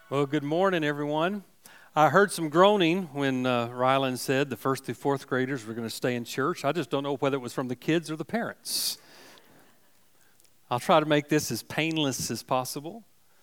Well, good morning, everyone. I heard some groaning when Rylan said the first through fourth graders were going to stay in church. I just don't know whether it was from the kids or the parents. I'll try to make this as painless as possible.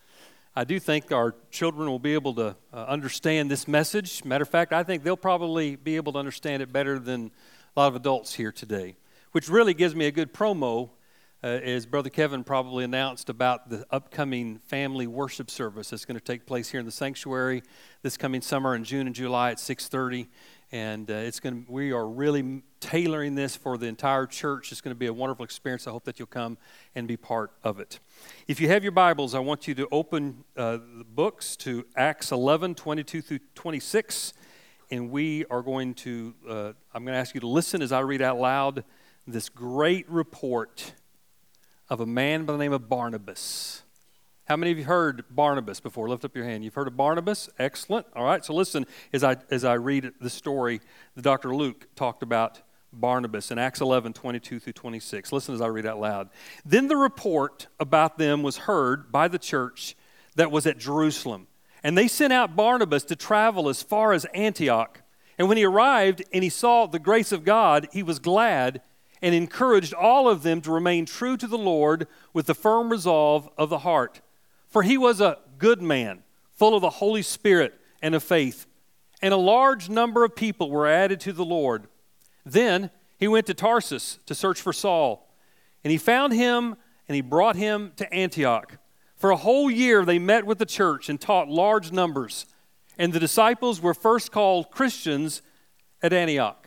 I do think our children will be able to understand this message. Matter of fact, I think they'll probably be able to understand it better than a lot of adults here today, which really gives me a good promo. As Brother Kevin probably announced about the upcoming family worship service that's going to take place here in the sanctuary this coming summer in June and July at 6:30, and we are really tailoring this for the entire church. It's going to be a wonderful experience. I hope that you'll come and be part of it. If you have your Bibles, I want you to open the books to Acts 11, 22 through 26, and we are going to. I'm going to ask you to listen as I read out loud this great report of a man by the name of Barnabas. How many of you heard Barnabas before? Lift up your hand. You've heard of Barnabas? Excellent. All right, so listen as I read the story that Dr. Luke talked about Barnabas in Acts 11, 22 through 26. Listen as I read out loud. Then the report about them was heard by the church that was at Jerusalem, and they sent out Barnabas to travel as far as Antioch. And when he arrived and he saw the grace of God, he was glad and encouraged all of them to remain true to the Lord with the firm resolve of the heart. For he was a good man, full of the Holy Spirit and of faith, and a large number of people were added to the Lord. Then he went to Tarsus to search for Saul, and he found him, and he brought him to Antioch. For a whole year they met with the church and taught large numbers, and the disciples were first called Christians at Antioch.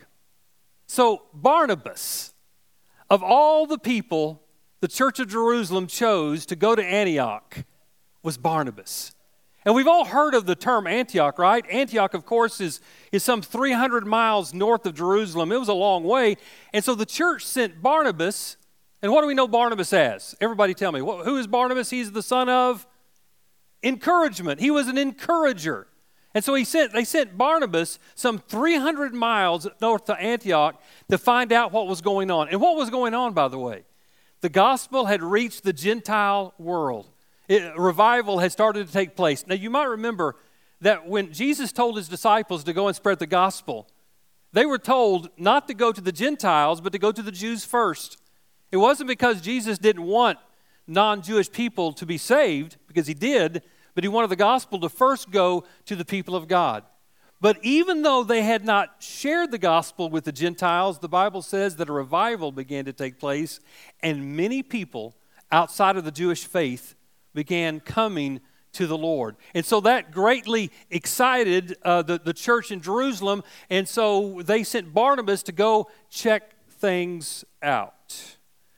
So Barnabas, of all the people the Church of Jerusalem chose to go to Antioch, was Barnabas. And we've all heard of the term Antioch, right? Antioch, of course, is some 300 miles north of Jerusalem. It was a long way. And so the church sent Barnabas. And what do we know Barnabas as? Everybody tell me. Who is Barnabas? He's the son of encouragement. He was an encourager. And so they sent Barnabas some 300 miles north to Antioch to find out what was going on. And what was going on, by the way? The gospel had reached the Gentile world. Revival had started to take place. Now, you might remember that when Jesus told his disciples to go and spread the gospel, they were told not to go to the Gentiles, but to go to the Jews first. It wasn't because Jesus didn't want non-Jewish people to be saved, because he did, but he wanted the gospel to first go to the people of God. But even though they had not shared the gospel with the Gentiles, the Bible says that a revival began to take place, and many people outside of the Jewish faith began coming to the Lord. And so that greatly excited the church in Jerusalem, and so they sent Barnabas to go check things out.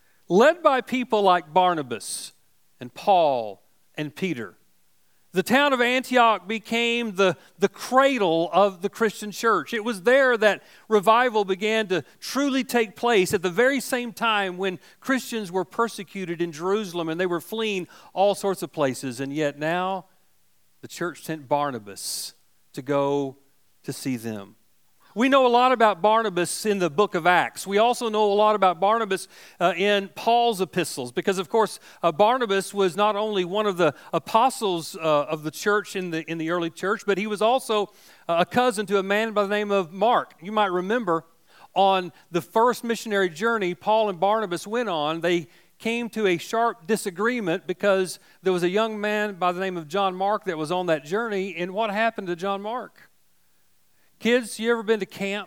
Led by people like Barnabas and Paul and Peter, the town of Antioch became the cradle of the Christian church. It was there that revival began to truly take place at the very same time when Christians were persecuted in Jerusalem and they were fleeing all sorts of places. And yet now the church sent Barnabas to go to see them. We know a lot about Barnabas in the book of Acts. We also know a lot about Barnabas in Paul's epistles because, of course, Barnabas was not only one of the apostles of the church in the early church, but he was also a cousin to a man by the name of Mark. You might remember on the first missionary journey Paul and Barnabas went on, they came to a sharp disagreement because there was a young man by the name of John Mark that was on that journey. And what happened to John Mark? Kids, you ever been to camp?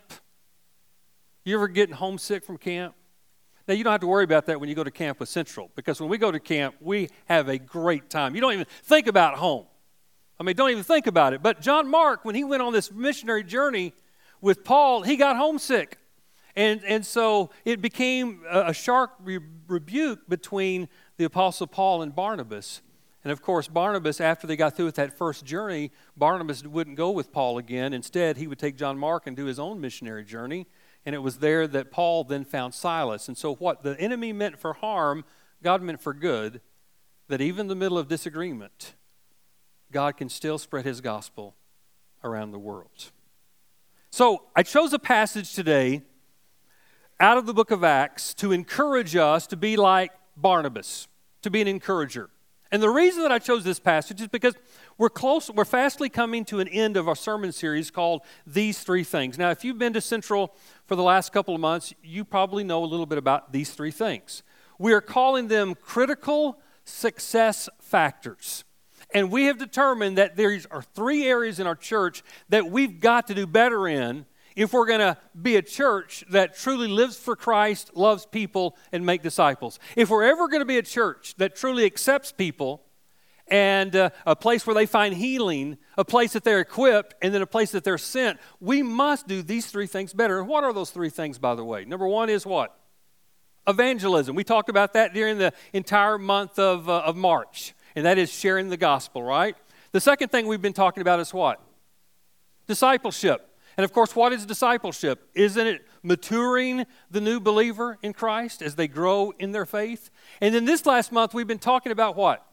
You ever getting homesick from camp? Now, you don't have to worry about that when you go to camp with Central, because when we go to camp, we have a great time. You don't even think about home. Don't even think about it. But John Mark, when he went on this missionary journey with Paul, he got homesick. And so it became a sharp rebuke between the Apostle Paul and Barnabas. And of course, Barnabas, after they got through with that first journey, Barnabas wouldn't go with Paul again. Instead, he would take John Mark and do his own missionary journey. And it was there that Paul then found Silas. And so what the enemy meant for harm, God meant for good, that even in the middle of disagreement, God can still spread his gospel around the world. So I chose a passage today out of the book of Acts to encourage us to be like Barnabas, to be an encourager. And the reason that I chose this passage is because We're fastly coming to an end of our sermon series called These Three Things. Now, if you've been to Central for the last couple of months, you probably know a little bit about these three things. We are calling them critical success factors. And we have determined that there are three areas in our church that we've got to do better in if we're going to be a church that truly lives for Christ, loves people, and make disciples. If we're ever going to be a church that truly accepts people and a place where they find healing, a place that they're equipped, and then a place that they're sent, we must do these three things better. And what are those three things, by the way? Number one is what? Evangelism. We talked about that during the entire month of March, and that is sharing the gospel, right? The second thing we've been talking about is what? Discipleship. And of course, what is discipleship? Isn't it maturing the new believer in Christ as they grow in their faith? And then this last month, we've been talking about what?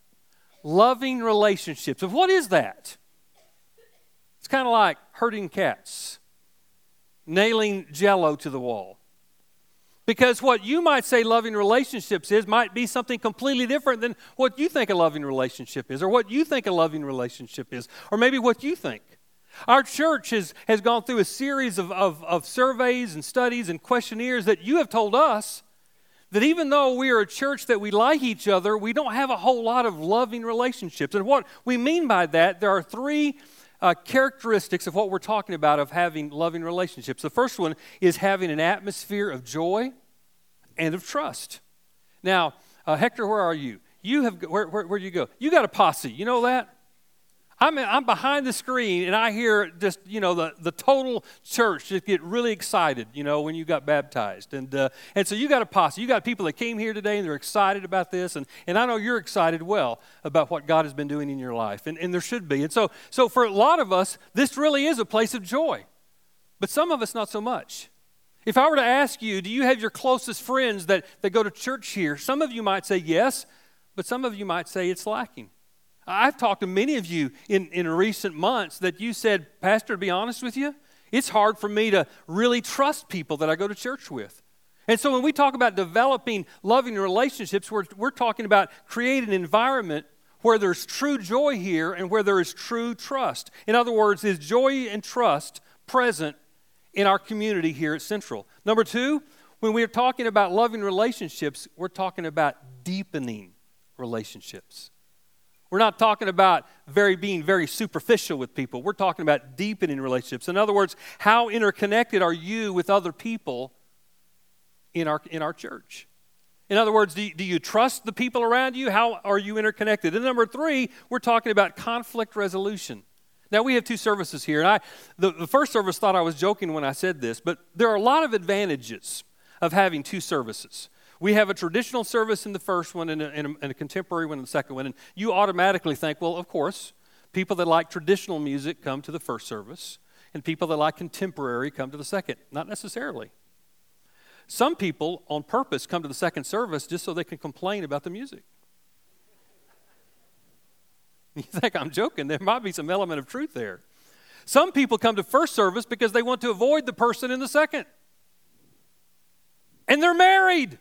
Loving relationships. And what is that? It's kind of like herding cats, nailing Jell-O to the wall. Because what you might say loving relationships is might be something completely different than what you think a loving relationship is, or what you think a loving relationship is, or maybe what you think. Our church has gone through a series of surveys and studies and questionnaires that you have told us that even though we are a church that we like each other, we don't have a whole lot of loving relationships. And what we mean by that, there are three characteristics of what we're talking about of having loving relationships. The first one is having an atmosphere of joy and of trust. Now, Hector, where are you? Where do you go? You got a posse. You know that? I'm behind the screen, and I hear just, the total church just get really excited, when you got baptized. And so you got a posse. You got people that came here today, and they're excited about this. And I know you're excited well about what God has been doing in your life, and there should be. And so for a lot of us, this really is a place of joy. But some of us, not so much. If I were to ask you, do you have your closest friends that go to church here? Some of you might say yes, but some of you might say it's lacking. I've talked to many of you in recent months that you said, Pastor, to be honest with you, it's hard for me to really trust people that I go to church with. And so when we talk about developing loving relationships, we're talking about creating an environment where there's true joy here and where there is true trust. In other words, is joy and trust present in our community here at Central? Number two, when we're talking about loving relationships, we're talking about deepening relationships. We're not talking about being very superficial with people. We're talking about deepening relationships. In other words, how interconnected are you with other people in our church? In other words, do you trust the people around you? How are you interconnected? And number three, we're talking about conflict resolution. Now, we have two services here. And the first service thought I was joking when I said this, but there are a lot of advantages of having two services. We have a traditional service in the first one and a contemporary one in the second one. And you automatically think, well, of course, people that like traditional music come to the first service, and people that like contemporary come to the second. Not necessarily. Some people on purpose come to the second service just so they can complain about the music. You think I'm joking? There might be some element of truth there. Some people come to first service because they want to avoid the person in the second. And they're married.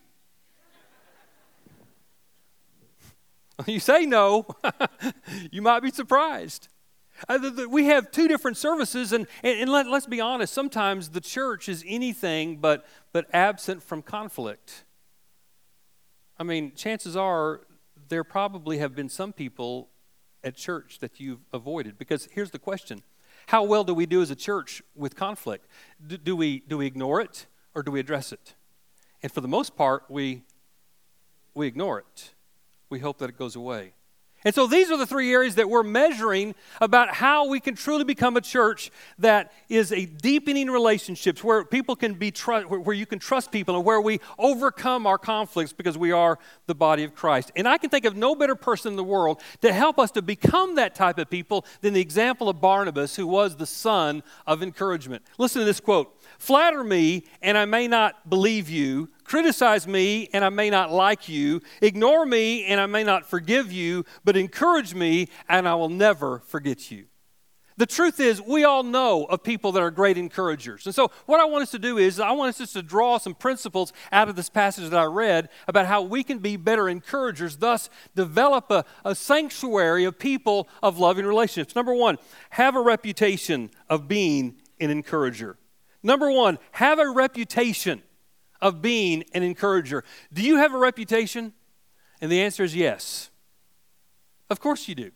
You say no, you might be surprised. We have two different services, and let's be honest, sometimes the church is anything but absent from conflict. I mean, chances are there probably have been some people at church that you've avoided, because here's the question. How well do we do as a church with conflict? Do we ignore it, or do we address it? And for the most part, we ignore it. We hope that it goes away. And so these are the three areas that we're measuring about how we can truly become a church that is a deepening relationships, where people can be where you can trust people, and where we overcome our conflicts because we are the body of Christ. And I can think of no better person in the world to help us to become that type of people than the example of Barnabas, who was the son of encouragement. Listen to this quote. Flatter me, and I may not believe you. Criticize me, and I may not like you. Ignore me, and I may not forgive you. But encourage me, and I will never forget you. The truth is, we all know of people that are great encouragers. And so what I want us to do is, I want us just to draw some principles out of this passage that I read about how we can be better encouragers, thus develop a sanctuary of people of loving relationships. Number one, have a reputation of being an encourager. Number one, have a reputation of being an encourager. Do you have a reputation? And the answer is yes. Of course you do.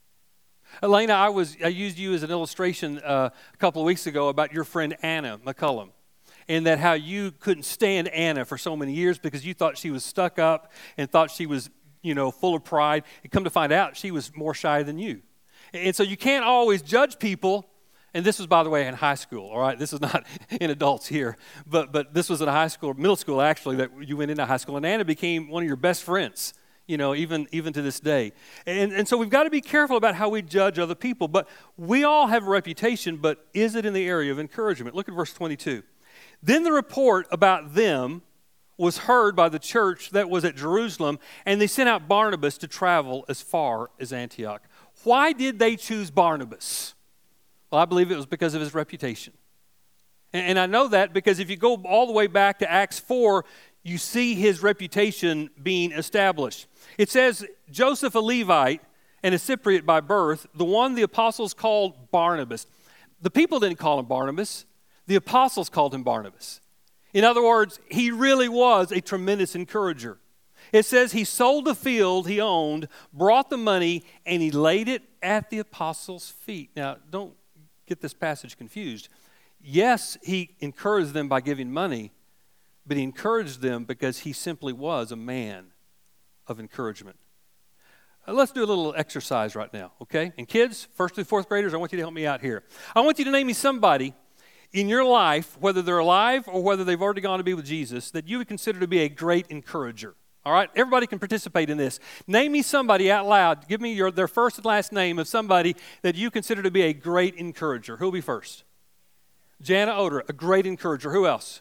Elena, I used you as an illustration a couple of weeks ago about your friend Anna McCullum, and that how you couldn't stand Anna for so many years because you thought she was stuck up and thought she was, full of pride. And come to find out, she was more shy than you. And so you can't always judge people. And this was, by the way, in high school, all right? This is not in adults here. But this was in high school, middle school, actually, that you went into high school. And Anna became one of your best friends, even to this day. And so we've got to be careful about how we judge other people. But we all have a reputation, but is it in the area of encouragement? Look at verse 22. Then the report about them was heard by the church that was at Jerusalem, and they sent out Barnabas to travel as far as Antioch. Why did they choose Barnabas? Well, I believe it was because of his reputation. And I know that because if you go all the way back to Acts 4, you see his reputation being established. It says, Joseph, a Levite and a Cypriot by birth, the one the apostles called Barnabas. The people didn't call him Barnabas. The apostles called him Barnabas. In other words, he really was a tremendous encourager. It says he sold the field he owned, brought the money, and he laid it at the apostles' feet. Now, don't get this passage confused. Yes, he encouraged them by giving money, but he encouraged them because he simply was a man of encouragement. Let's do a little exercise right now, okay? And kids, first through fourth graders, I want you to help me out here. I want you to name me somebody in your life, whether they're alive or whether they've already gone to be with Jesus, that you would consider to be a great encourager. All right? Everybody can participate in this. Name me somebody out loud. Give me their first and last name of somebody that you consider to be a great encourager. Who'll be first? Jana Oder, a great encourager. Who else?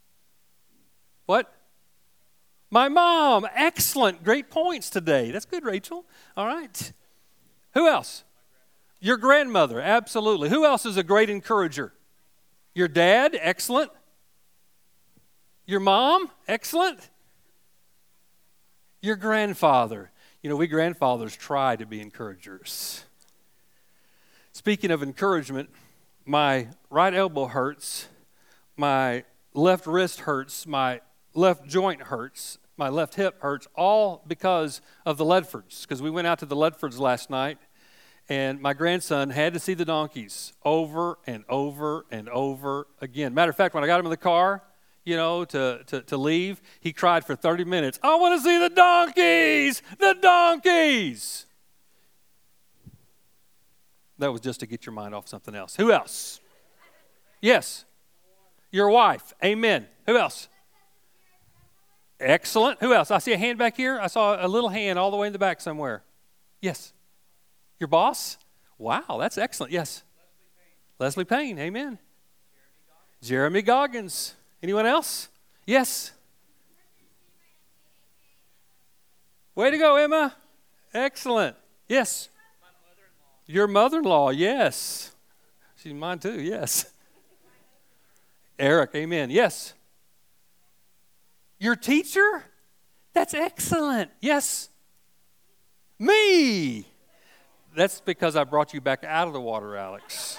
What? My mom. Excellent. Great points today. That's good, Rachel. All right. Who else? Your grandmother. Absolutely. Who else is a great encourager? Your dad. Excellent. Your mom. Excellent. Your grandfather. We grandfathers try to be encouragers. Speaking of encouragement, my right elbow hurts, my left wrist hurts, my left joint hurts, my left hip hurts, all because of the Ledfords. Because we went out to the Ledfords last night, and my grandson had to see the donkeys over and over and over again. Matter of fact, when I got him in the car, to leave, he cried for 30 minutes. I want to see the donkeys! The donkeys! That was just to get your mind off something else. Who else? Yes. Your wife. Amen. Who else? Excellent. Who else? I see a hand back here. I saw a little hand all the way in the back somewhere. Yes. Your boss? Wow, that's excellent. Yes. Leslie Payne. Amen. Jeremy Goggins. Anyone else? Yes. Way to go, Emma. Excellent. Yes. Your mother-in-law. Yes. She's mine too. Yes. Eric. Amen. Yes. Your teacher? That's excellent. Yes. Me. That's because I brought you back out of the water, Alex.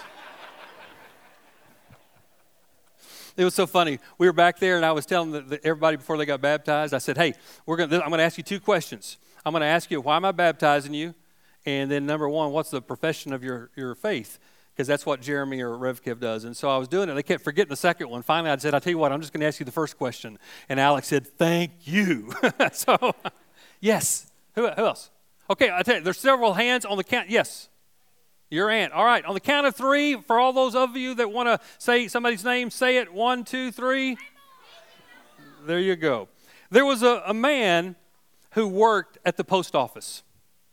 It was so funny. We were back there, and I was telling everybody before they got baptized, I said, hey, I'm going to ask you two questions. I'm going to ask you, why am I baptizing you? And then number one, what's the profession of your faith? Because that's what Jeremy or Rev Kev does. And so I was doing it. They kept forgetting the second one. Finally, I said, I'll tell you what, I'm just going to ask you the first question. And Alex said, thank you. So, yes. Who else? Okay, I tell you, there's several hands on the count. Yes. Your aunt. All right. On the count of three, for all those of you that want to say somebody's name, say it. 1, 2, 3. There you go. There was a man who worked at the post office.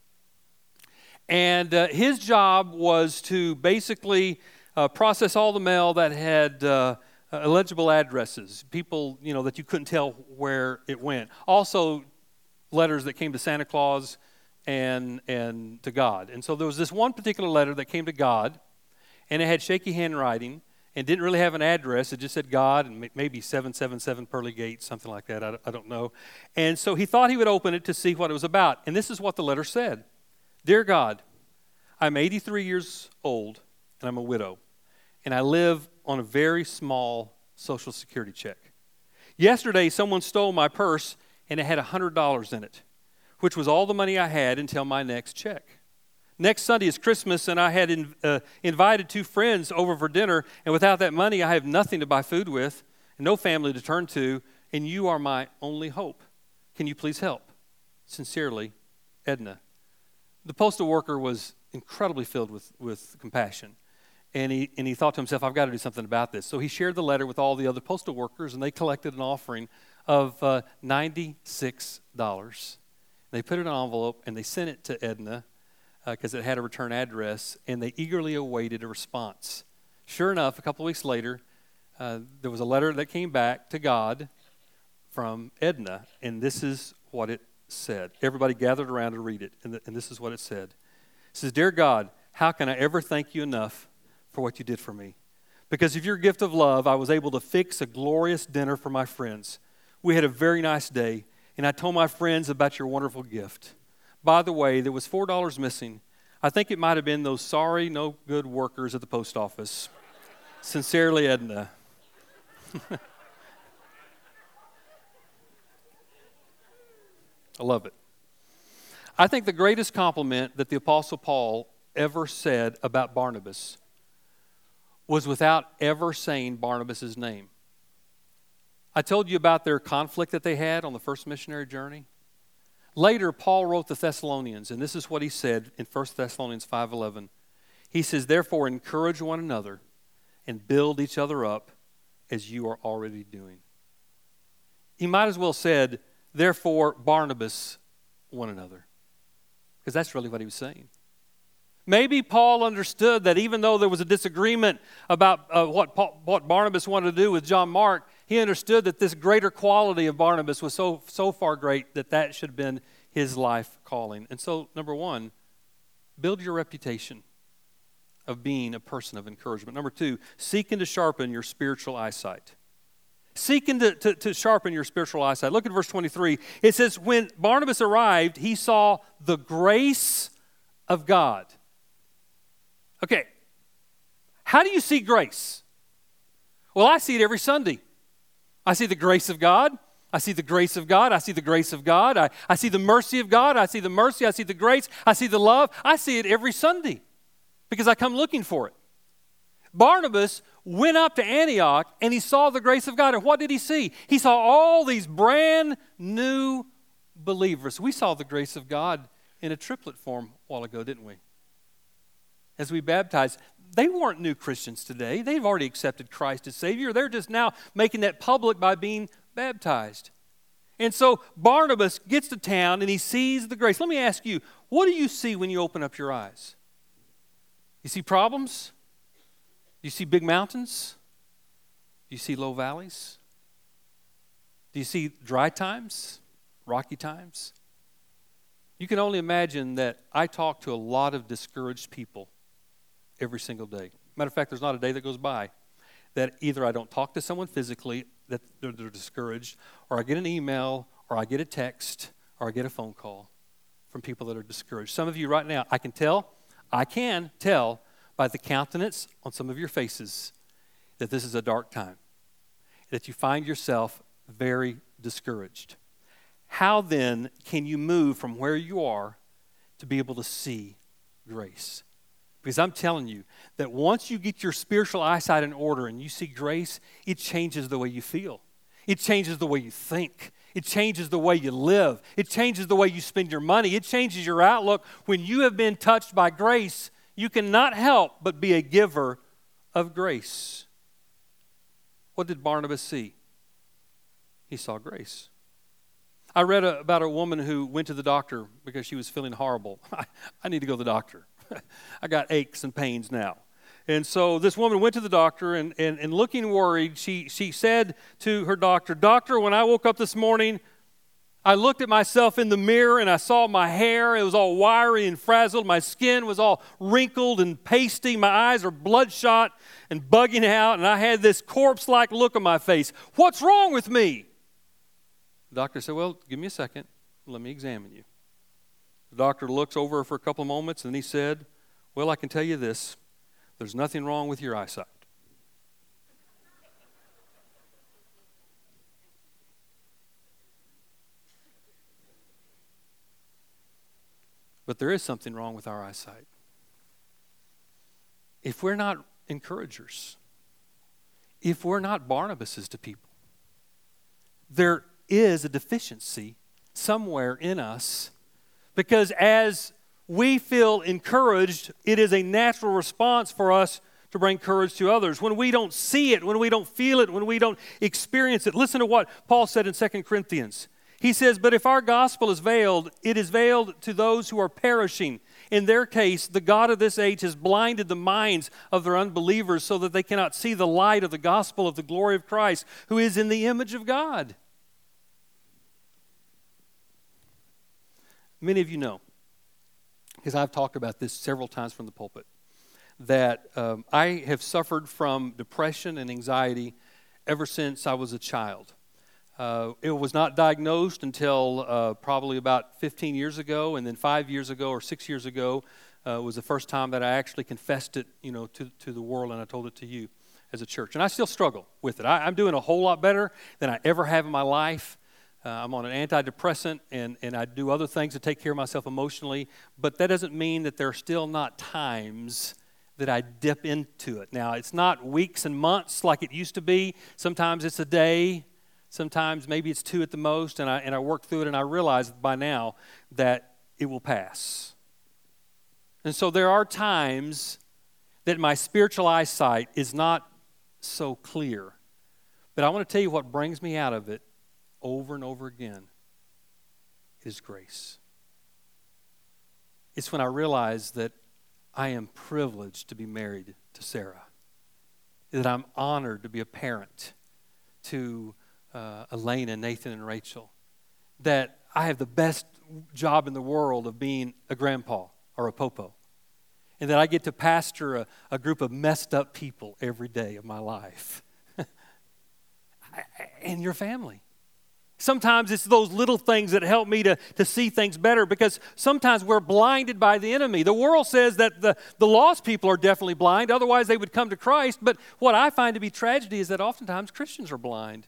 And his job was to basically process all the mail that had illegible addresses, people, that you couldn't tell where it went. Also, letters that came to Santa Claus and to God. And so there was this one particular letter that came to God and it had shaky handwriting and didn't really have an address. It just said God and maybe 777 Pearly Gate, something like that. I don't know. And so he thought he would open it to see what it was about. And this is what the letter said. Dear God, I'm 83 years old and I'm a widow. And I live on a very small Social Security check. Yesterday, someone stole my purse and it had $100 in it, which was all the money I had until my next check. Next Sunday is Christmas, and I had invited 2 friends over for dinner, and without that money, I have nothing to buy food with, and no family to turn to, and you are my only hope. Can you please help? Sincerely, Edna. The postal worker was incredibly filled with compassion, and he thought to himself, I've got to do something about this. So he shared the letter with all the other postal workers, and they collected an offering of $96. They put it in an envelope, and they sent it to Edna, because it had a return address, and they eagerly awaited a response. Sure enough, a couple of weeks later, there was a letter that came back to God from Edna, and this is what it said. Everybody gathered around to read it, and this is what it said. It says, Dear God, how can I ever thank you enough for what you did for me? Because of your gift of love, I was able to fix a glorious dinner for my friends. We had a very nice day, and I told my friends about your wonderful gift. By the way, there was $4 missing. I think it might have been those sorry, no good workers at the post office. Sincerely, Edna. I love it. I think the greatest compliment that the Apostle Paul ever said about Barnabas was without ever saying Barnabas' name. I told you about their conflict that they had on the first missionary journey. Later, Paul wrote the Thessalonians, and this is what he said in 1 Thessalonians 5:11. He says, Therefore, encourage one another and build each other up as you are already doing. He might as well said, Therefore, Barnabas one another, because that's really what he was saying. Maybe Paul understood that even though there was a disagreement about what Barnabas wanted to do with John Mark, he understood that this greater quality of Barnabas was so far great that should have been his life calling. And so, number one, build your reputation of being a person of encouragement. Number two, seeking to sharpen your spiritual eyesight. Seeking to sharpen your spiritual eyesight. Look at verse 23. It says, when Barnabas arrived, he saw the grace of God. Okay, how do you see grace? Well, I see it every Sunday. I see the grace of God. I see the grace of God. I see the grace of God. I see the mercy of God. I see the mercy. I see the grace. I see the love. I see it every Sunday because I come looking for it. Barnabas went up to Antioch and he saw the grace of God. And what did he see? He saw all these brand new believers. We saw the grace of God in a triplet form a while ago, didn't we? As we baptized, they weren't new Christians today. They've already accepted Christ as Savior. They're just now making that public by being baptized. And so Barnabas gets to town and he sees the grace. Let me ask you, what do you see when you open up your eyes? You see problems? Do you see big mountains? Do you see low valleys? Do you see dry times, rocky times? You can only imagine that I talk to a lot of discouraged people every single day. Matter of fact, there's not a day that goes by that either I don't talk to someone physically that they're discouraged, or I get an email, or I get a text, or I get a phone call from people that are discouraged. Some of you right now, I can tell by the countenance on some of your faces that this is a dark time, that you find yourself very discouraged. How then can you move from where you are to be able to see grace? Because I'm telling you that once you get your spiritual eyesight in order and you see grace, it changes the way you feel. It changes the way you think. It changes the way you live. It changes the way you spend your money. It changes your outlook. When you have been touched by grace, you cannot help but be a giver of grace. What did Barnabas see? He saw grace. I read about a woman who went to the doctor because she was feeling horrible. I need to go to the doctor. I got aches and pains now. And so this woman went to the doctor and looking worried, she said to her doctor, Doctor, when I woke up this morning, I looked at myself in the mirror and I saw my hair. It was all wiry and frazzled. My skin was all wrinkled and pasty. My eyes are bloodshot and bugging out. And I had this corpse-like look on my face. What's wrong with me? The doctor said, well, give me a second. Let me examine you. The doctor looks over for a couple of moments and he said, well, I can tell you this. There's nothing wrong with your eyesight. But there is something wrong with our eyesight. If we're not encouragers, if we're not Barnabases to people, there is a deficiency somewhere in us, because as we feel encouraged, it is a natural response for us to bring courage to others. When we don't see it, when we don't feel it, when we don't experience it, listen to what Paul said in 2 Corinthians. He says, but if our gospel is veiled, it is veiled to those who are perishing. In their case, the God of this age has blinded the minds of their unbelievers so that they cannot see the light of the gospel of the glory of Christ, who is in the image of God. Many of you know, because I've talked about this several times from the pulpit, that I have suffered from depression and anxiety ever since I was a child. It was not diagnosed until probably about 15 years ago, and then 5 years ago or 6 years ago was the first time that I actually confessed it, to the world, and I told it to you as a church. And I still struggle with it. I'm doing a whole lot better than I ever have in my life. I'm on an antidepressant, and I do other things to take care of myself emotionally, but that doesn't mean that there are still not times that I dip into it. Now, it's not weeks and months like it used to be. Sometimes it's a day. Sometimes maybe it's 2 at the most, and I work through it, and I realize by now that it will pass. And so there are times that my spiritual eyesight is not so clear. But I want to tell you what brings me out of it over and over again is grace. It's when I realize that I am privileged to be married to Sarah, that I'm honored to be a parent to Elena, Nathan, and Rachel, that I have the best job in the world of being a grandpa or a popo, and that I get to pastor a group of messed up people every day of my life. And your family. Sometimes it's those little things that help me to see things better, because sometimes we're blinded by the enemy. The world says that the lost people are definitely blind, otherwise they would come to Christ. But what I find to be tragedy is that oftentimes Christians are blind.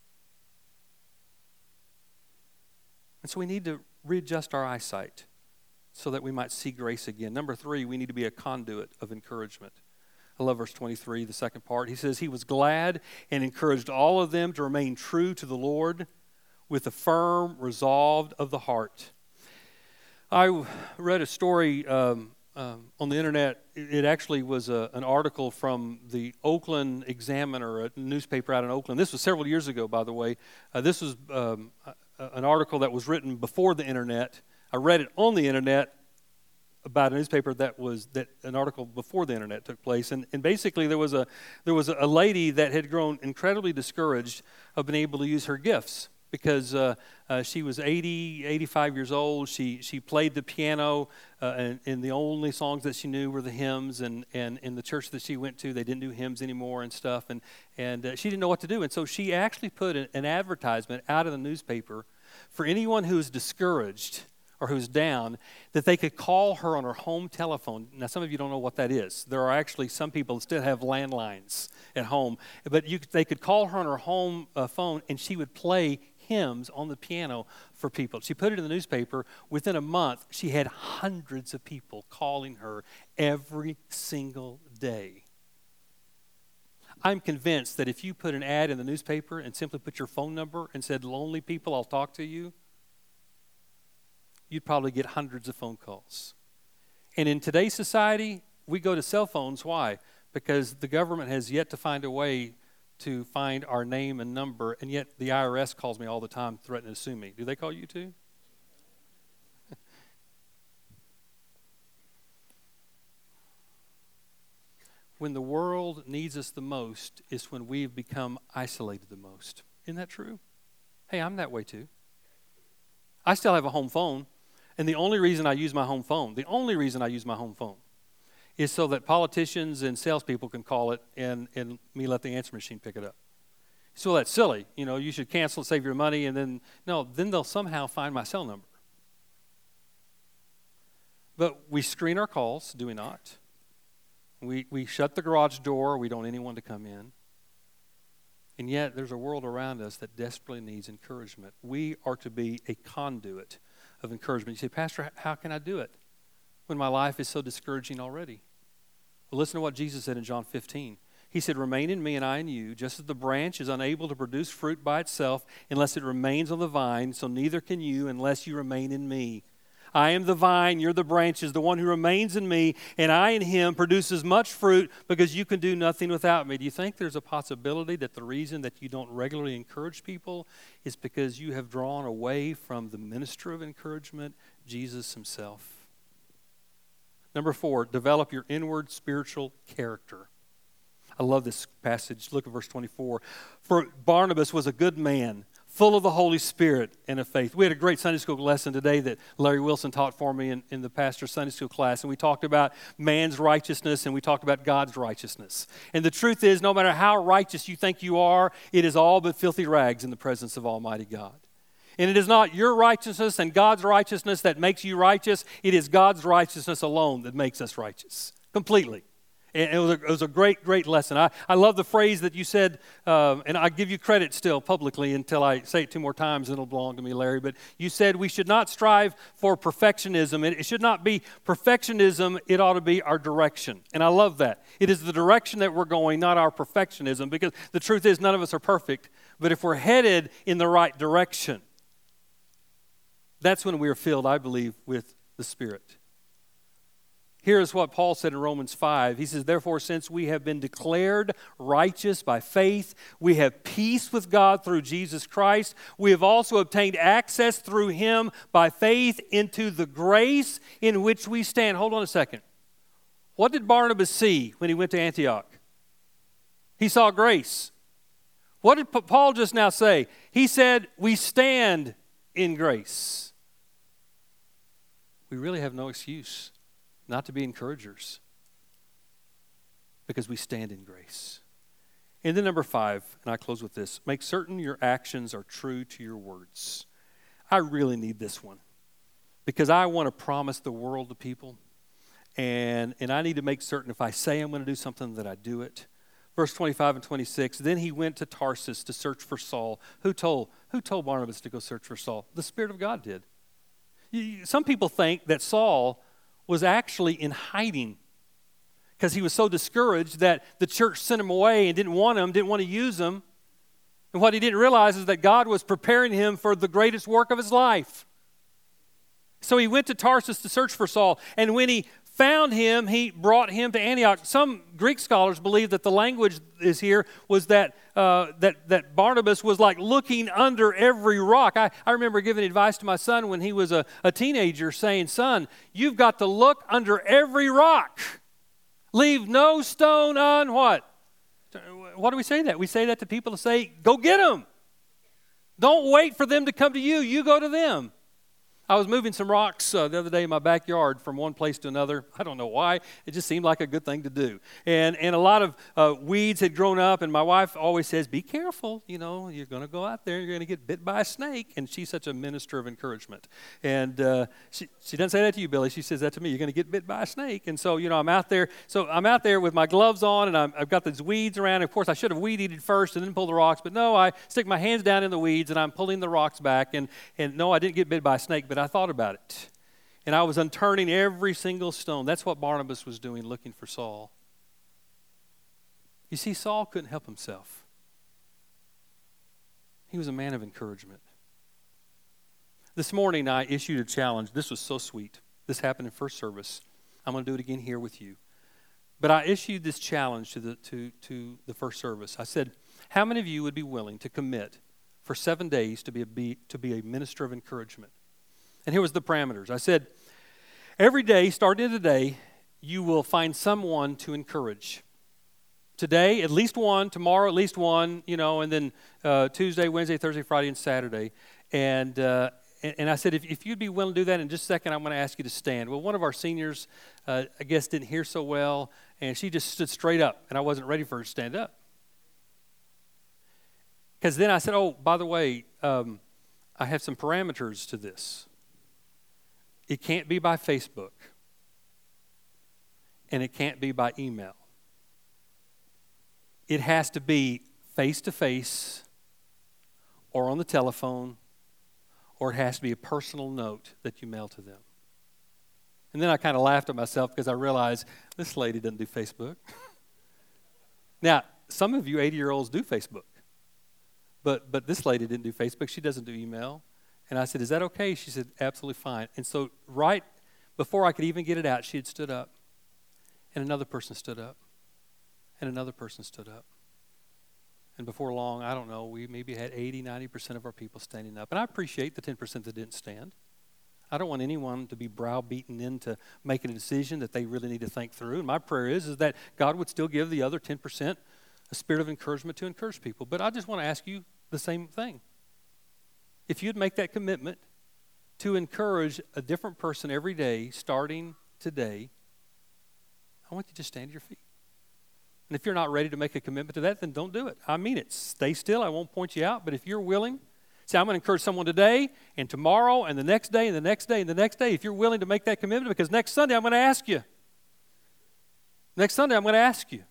And so we need to readjust our eyesight so that we might see grace again. Number 3, we need to be a conduit of encouragement. I love verse 23, the second part. He says, he was glad and encouraged all of them to remain true to the Lord with a firm resolve of the heart. I read a story on the internet. It actually was an article from the Oakland Examiner, a newspaper out in Oakland. This was several years ago, by the way. This was an article that was written before the internet. I read it on the internet about a newspaper that an article before the internet took place, and basically there was a lady that had grown incredibly discouraged of being able to use her gifts, because she was 85 years old. She played the piano, and the only songs that she knew were the hymns, and in the church that she went to, they didn't do hymns anymore and stuff, and she didn't know what to do. And so she actually put an advertisement out in the newspaper for anyone who was discouraged or who's down, that they could call her on her home telephone. Now, some of you don't know what that is. There are actually some people that still have landlines at home, but they could call her on her home phone, and she would play hymns on the piano for people. She put it in the newspaper. Within a month, she had hundreds of people calling her every single day. I'm convinced that if you put an ad in the newspaper and simply put your phone number and said, lonely people, I'll talk to you, you'd probably get hundreds of phone calls. And in today's society, we go to cell phones. Why? Because the government has yet to find a way to find our name and number, and yet the IRS calls me all the time threatening to sue me. Do they call you too? When the world needs us the most is when we've become isolated the most. Isn't that true? Hey, I'm that way too. I still have a home phone, and the only reason I use my home phone is so that politicians and salespeople can call it and me let the answer machine pick it up. So that's silly. You should cancel, save your money, and then they'll somehow find my cell number. But we screen our calls, do we not? We shut the garage door. We don't want anyone to come in. And yet there's a world around us that desperately needs encouragement. We are to be a conduit of encouragement. You say, Pastor, how can I do it when my life is so discouraging already? Well, listen to what Jesus said in John 15. He said, remain in me and I in you, just as the branch is unable to produce fruit by itself unless it remains on the vine, so neither can you unless you remain in me. I am the vine, you're the branches. The one who remains in me and I in him produces much fruit because you can do nothing without me. Do you think there's a possibility that the reason that you don't regularly encourage people is because you have drawn away from the minister of encouragement, Jesus himself? Number 4, develop your inward spiritual character. I love this passage. Look at verse 24. For Barnabas was a good man, full of the Holy Spirit and of faith. We had a great Sunday school lesson today that Larry Wilson taught for me in the pastor's Sunday school class, and we talked about man's righteousness and we talked about God's righteousness. And the truth is, no matter how righteous you think you are, it is all but filthy rags in the presence of Almighty God. And it is not your righteousness and God's righteousness that makes you righteous. It is God's righteousness alone that makes us righteous, completely. And it was a great, great lesson. I love the phrase that you said, and I give you credit still publicly until I say it 2 more times, and it'll belong to me, Larry. But you said we should not strive for perfectionism. It should not be perfectionism. It ought to be our direction. And I love that. It is the direction that we're going, not our perfectionism, because the truth is none of us are perfect. But if we're headed in the right direction, that's when we are filled, I believe, with the Spirit. Here's what Paul said in Romans 5. He says, therefore, since we have been declared righteous by faith, we have peace with God through Jesus Christ. We have also obtained access through him by faith into the grace in which we stand. Hold on a second. What did Barnabas see when he went to Antioch? He saw grace. What did Paul just now say? He said, we stand in grace. We really have no excuse not to be encouragers because we stand in grace. And then number 5, and I close with this, make certain your actions are true to your words. I really need this one because I want to promise the world to people, and I need to make certain if I say I'm going to do something that I do it. Verse 25 and 26, then he went to Tarsus to search for Saul. Who told Barnabas to go search for Saul? The Spirit of God did. Some people think that Saul was actually in hiding because he was so discouraged that the church sent him away and didn't want to use him. And what he didn't realize is that God was preparing him for the greatest work of his life. So he went to Tarsus to search for Saul. And when he found him, he brought him to Antioch. Some Greek scholars believe that the language is here was that Barnabas was like looking under every rock. I remember giving advice to my son when he was a teenager saying, son, you've got to look under every rock. Leave no stone on what? What do we say that? We say that to people to say, go get them. Don't wait for them to come to you. You go to them. I was moving some rocks the other day in my backyard from one place to another. I don't know why. It just seemed like a good thing to do. And a lot of weeds had grown up, and my wife always says, be careful. You're going to go out there, you're going to get bit by a snake. And she's such a minister of encouragement. And she doesn't say that to you, Billy. She says that to me. You're going to get bit by a snake. And so, I'm out there. So I'm out there with my gloves on, and I've got these weeds around. Of course, I should have weed-eated first and then pull the rocks. But no, I stick my hands down in the weeds, and I'm pulling the rocks back. And no, I didn't get bit by a snake, but I thought about it. And I was unturning every single stone. That's what Barnabas was doing, looking for Saul. You see, Saul couldn't help himself. He was a man of encouragement. This morning I issued a challenge. This was so sweet. This happened in first service. I'm going to do it again here with you. But I issued this challenge to the first service. I said, how many of you would be willing to commit for 7 days to be a minister of encouragement? And here was the parameters. I said, every day, starting today, you will find someone to encourage. Today, at least one. Tomorrow, at least one. And then Tuesday, Wednesday, Thursday, Friday, and Saturday. And and I said, if you'd be willing to do that, in just a second, I'm going to ask you to stand. Well, one of our seniors, I guess, didn't hear so well, and she just stood straight up, and I wasn't ready for her to stand up. Because then I said, oh, by the way, I have some parameters to this. It can't be by Facebook, and it can't be by email. It has to be face-to-face or on the telephone, or it has to be a personal note that you mail to them. And then I kind of laughed at myself because I realized this lady doesn't do Facebook. Now, some of you 80-year-olds do Facebook, but this lady didn't do Facebook. She doesn't do email. And I said, is that okay? She said, absolutely fine. And so right before I could even get it out, she had stood up, and another person stood up, and another person stood up. And before long, I don't know, we maybe had 80, 90% of our people standing up. And I appreciate the 10% that didn't stand. I don't want anyone to be browbeaten into making a decision that they really need to think through. And my prayer is that God would still give the other 10% a spirit of encouragement to encourage people. But I just want to ask you the same thing. If you'd make that commitment to encourage a different person every day, starting today, I want you to stand to your feet. And if you're not ready to make a commitment to that, then don't do it. I mean it. Stay still. I won't point you out. But if you're willing, say, I'm going to encourage someone today and tomorrow and the next day and the next day and the next day. If you're willing to make that commitment, because next Sunday I'm going to ask you. Next Sunday I'm going to ask you.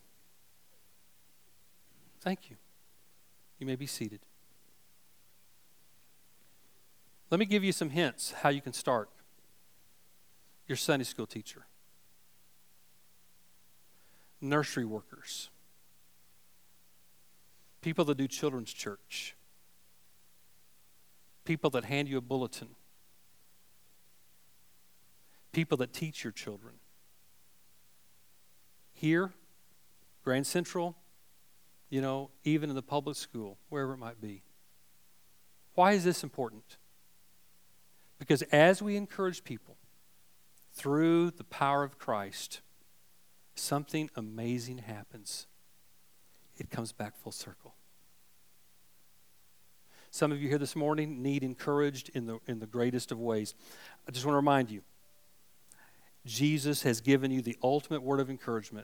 Thank you. You may be seated. Let me give you some hints how you can start. Your Sunday school teacher. Nursery workers. People that do children's church. People that hand you a bulletin. People that teach your children. Here, Grand Central, even in the public school, wherever it might be. Why is this important? Because as we encourage people through the power of Christ, something amazing happens. It comes back full circle. Some of you here this morning need encouraged in the greatest of ways. I just want to remind you, Jesus has given you the ultimate word of encouragement.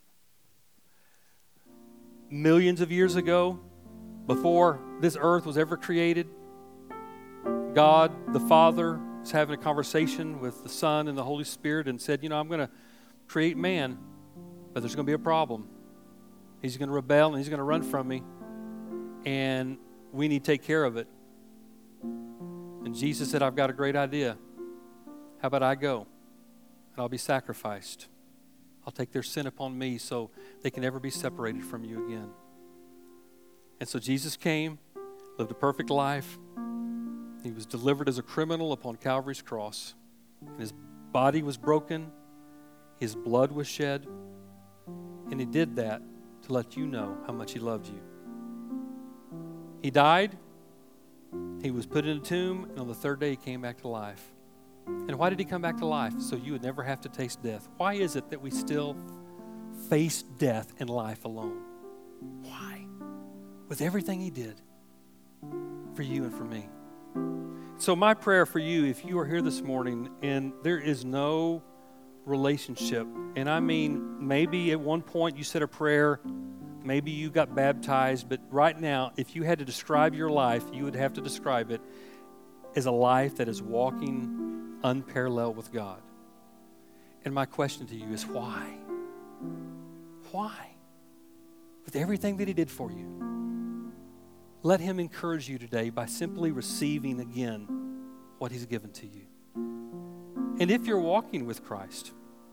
Millions of years ago, before this earth was ever created, God the Father was having a conversation with the Son and the Holy Spirit and said, I'm going to create man, but there's going to be a problem. He's going to rebel and he's going to run from me, and we need to take care of it. And Jesus said, I've got a great idea. How about I go and I'll be sacrificed? I'll take their sin upon me so they can never be separated from you again. And so Jesus came, lived a perfect life. He was delivered as a criminal upon Calvary's cross. And his body was broken. His blood was shed. And he did that to let you know how much he loved you. He died. He was put in a tomb. And on the third day, he came back to life. And why did he come back to life? So you would never have to taste death. Why is it that we still face death and life alone? Why? With everything he did for you and for me. So my prayer for you, if you are here this morning and there is no relationship, and I mean maybe at one point you said a prayer, maybe you got baptized, but right now, if you had to describe your life, you would have to describe it as a life that is walking unparalleled with God. And my question to you is why? Why? With everything that he did for you. Let him encourage you today by simply receiving again what he's given to you. And if you're walking with Christ,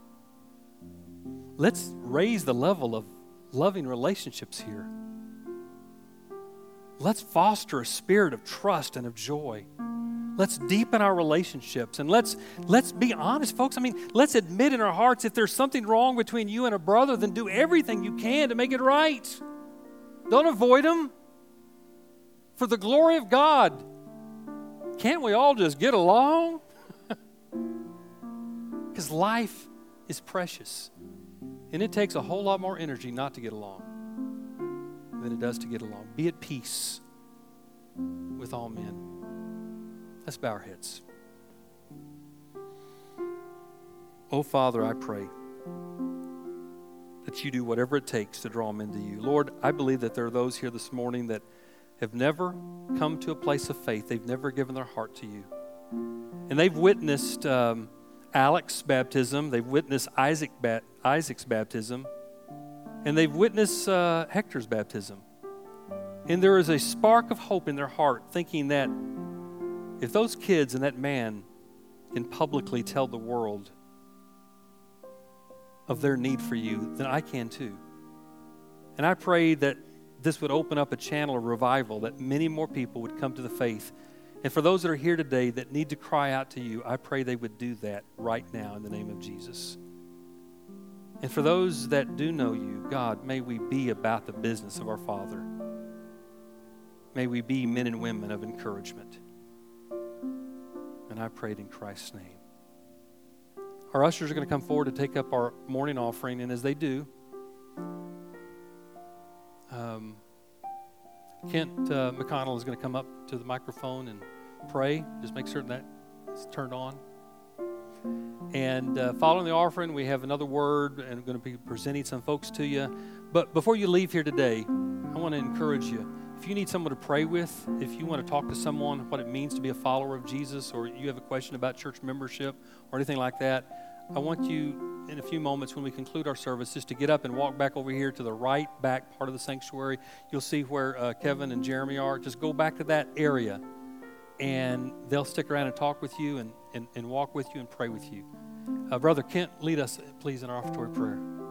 let's raise the level of loving relationships here. Let's foster a spirit of trust and of joy. Let's deepen our relationships, and let's be honest, folks. Let's admit in our hearts if there's something wrong between you and a brother, then do everything you can to make it right. Don't avoid them. For the glory of God, can't we all just get along? Because life is precious, and it takes a whole lot more energy not to get along than it does to get along. Be at peace with all men. Let's bow our heads. Oh, Father, I pray that you do whatever it takes to draw them into you. Lord, I believe that there are those here this morning that have never come to a place of faith. They've never given their heart to you. And they've witnessed Alex's baptism. They've witnessed Isaac's baptism. And they've witnessed Hector's baptism. And there is a spark of hope in their heart, thinking that if those kids and that man can publicly tell the world of their need for you, then I can too. And I pray that this would open up a channel of revival, that many more people would come to the faith. And for those that are here today that need to cry out to you, I pray they would do that right now in the name of Jesus. And for those that do know you, God, may we be about the business of our Father. May we be men and women of encouragement. And I prayed in Christ's name. Our ushers are going to come forward to take up our morning offering, and as they do, Kent McConnell is going to come up to the microphone and pray. Just make certain that it's turned on. And following the offering, we have another word, and I'm going to be presenting some folks to you. But before you leave here today, I want to encourage you. If you need someone to pray with, if you want to talk to someone what it means to be a follower of Jesus, or you have a question about church membership or anything like that, I want you in a few moments when we conclude our service just to get up and walk back over here to the right back part of the sanctuary. You'll see where Kevin and Jeremy are. Just go back to that area, and they'll stick around and talk with you and walk with you and pray with you. Brother Kent, lead us, please, in our offertory prayer.